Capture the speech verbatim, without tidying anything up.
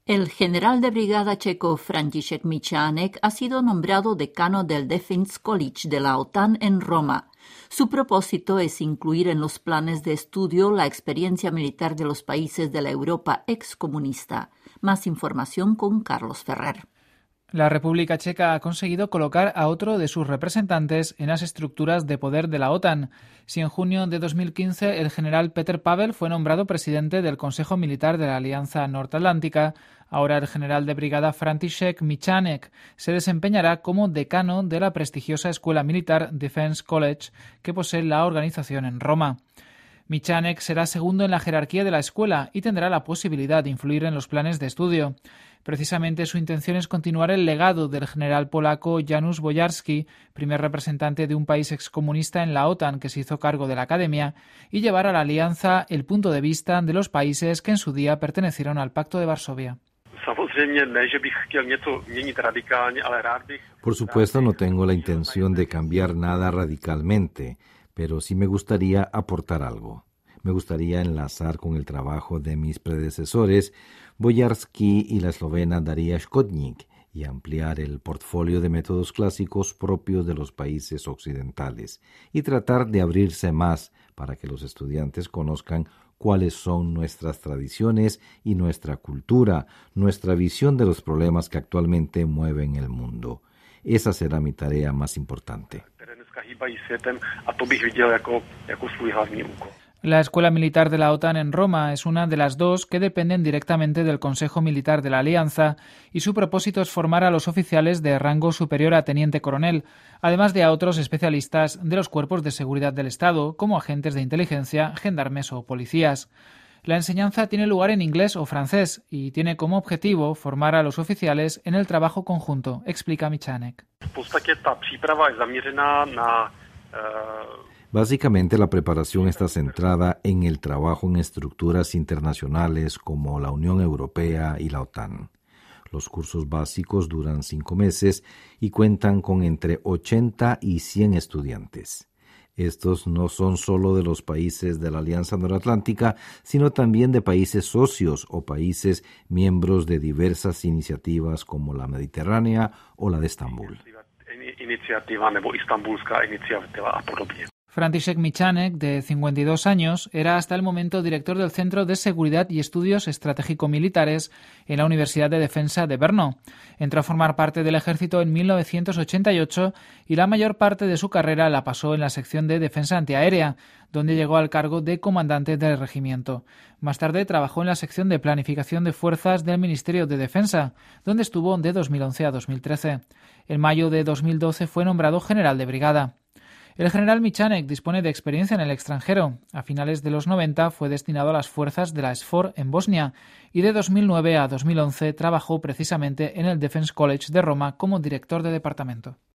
El general de brigada checo František Michánek ha sido nombrado decano del Defense College de la OTAN en Roma. Su propósito es incluir en los planes de estudio la experiencia militar de los países de la Europa excomunista. Más información con Carlos Ferrer. La República Checa ha conseguido colocar a otro de sus representantes en las estructuras de poder de la OTAN. Si en junio de dos mil quince el general Petr Pavel fue nombrado presidente del Consejo Militar de la Alianza Norteatlántica, ahora el general de brigada František Michánek se desempeñará como decano de la prestigiosa escuela militar Defense College que posee la organización en Roma. Michánek será segundo en la jerarquía de la escuela y tendrá la posibilidad de influir en los planes de estudio. Precisamente su intención es continuar el legado del general polaco Janusz Bojarski, primer representante de un país excomunista en la OTAN que se hizo cargo de la academia, y llevar a la alianza el punto de vista de los países que en su día pertenecieron al Pacto de Varsovia. Por supuesto, no tengo la intención de cambiar nada radicalmente, pero sí me gustaría aportar algo. Me gustaría enlazar con el trabajo de mis predecesores, Bojarski y la eslovena Daria Škodník, y ampliar el portfolio de métodos clásicos propios de los países occidentales, y tratar de abrirse más para que los estudiantes conozcan cuáles son nuestras tradiciones y nuestra cultura, nuestra visión de los problemas que actualmente mueven el mundo. Esa será mi tarea más importante. La Escuela Militar de la OTAN en Roma es una de las dos que dependen directamente del Consejo Militar de la Alianza y su propósito es formar a los oficiales de rango superior a teniente coronel, además de a otros especialistas de los cuerpos de seguridad del Estado, como agentes de inteligencia, gendarmes o policías. La enseñanza tiene lugar en inglés o francés y tiene como objetivo formar a los oficiales en el trabajo conjunto, explica Michánek. Básicamente, la preparación está centrada en el trabajo en estructuras internacionales como la Unión Europea y la OTAN. Los cursos básicos duran cinco meses y cuentan con entre ochenta y cien estudiantes. Estos no son solo de los países de la Alianza Norteatlántica, sino también de países socios o países miembros de diversas iniciativas como la Mediterránea o la de Estambul. František Michánek, de cincuenta y dos años, era hasta el momento director del Centro de Seguridad y Estudios Estratégico-Militares en la Universidad de Defensa de Brno. Entró a formar parte del ejército en mil novecientos ochenta y ocho y la mayor parte de su carrera la pasó en la sección de defensa antiaérea, donde llegó al cargo de comandante del regimiento. Más tarde trabajó en la sección de planificación de fuerzas del Ministerio de Defensa, donde estuvo de dos mil once a dos mil trece. En mayo de dos mil doce fue nombrado general de brigada. El general Michánek dispone de experiencia en el extranjero. A finales de los noventa fue destinado a las fuerzas de la SFOR en Bosnia y de dos mil nueve a dos mil once trabajó precisamente en el Defense College de Roma como director de departamento.